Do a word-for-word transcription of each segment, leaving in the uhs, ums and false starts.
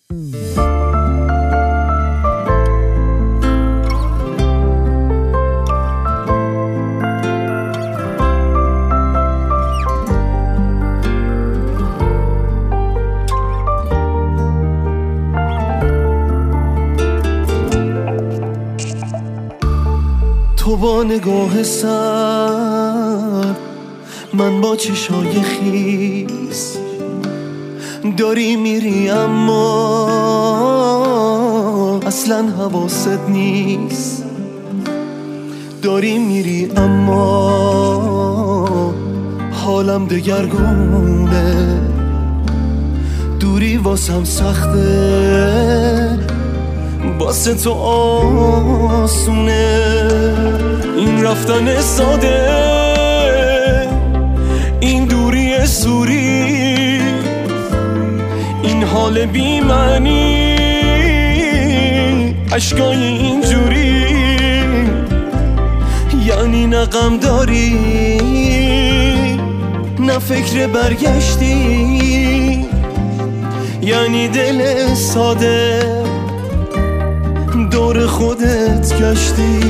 تو با نگاه سر، من با چشای خیس، داری میری اما اصلا حواست نیست. داری میری اما حالم دگرگونه، دوری واسم سخته، واسه تو آسونه. این رفتن ساده، این دوری سوری، این حال بی معنی، عشقای اینجوری، یعنی نه غم داری نه فکر برگشتی، یعنی دل ساده دور خودت گشتی.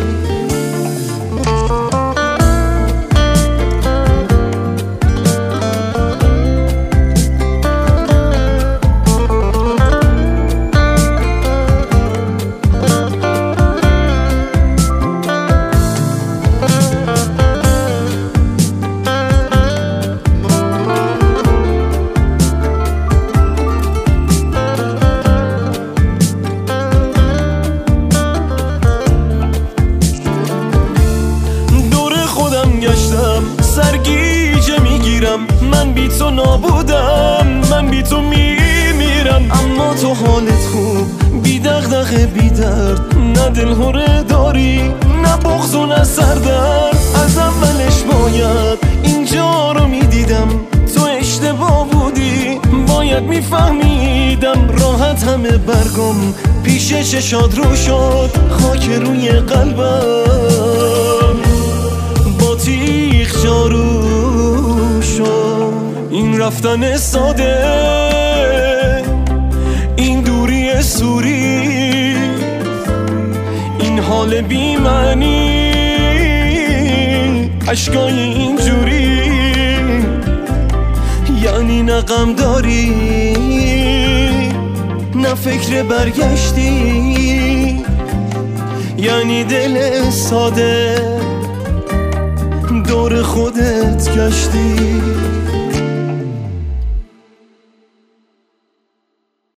سرگیجه میگیرم، من بی تو نابودم، من بی تو میمیرم. اما تو حالت خوب، بی دغدغه بی درد، نه دلهره داری نه بغض و نه سردرد. از اولش باید اینجا رو میدیدم، تو اشتباه بودی باید میفهمیدم. راحت همه برگم پیش چشات رو شد، خاک روی قلبم با تیغ جارو شد. این رفتن ساده، این دوری سوری، این حال بی معنی، عشقای اینجوری، یعنی نه غم داری نه فکر برگشتی، یعنی دل ساده دور خودت گشتی.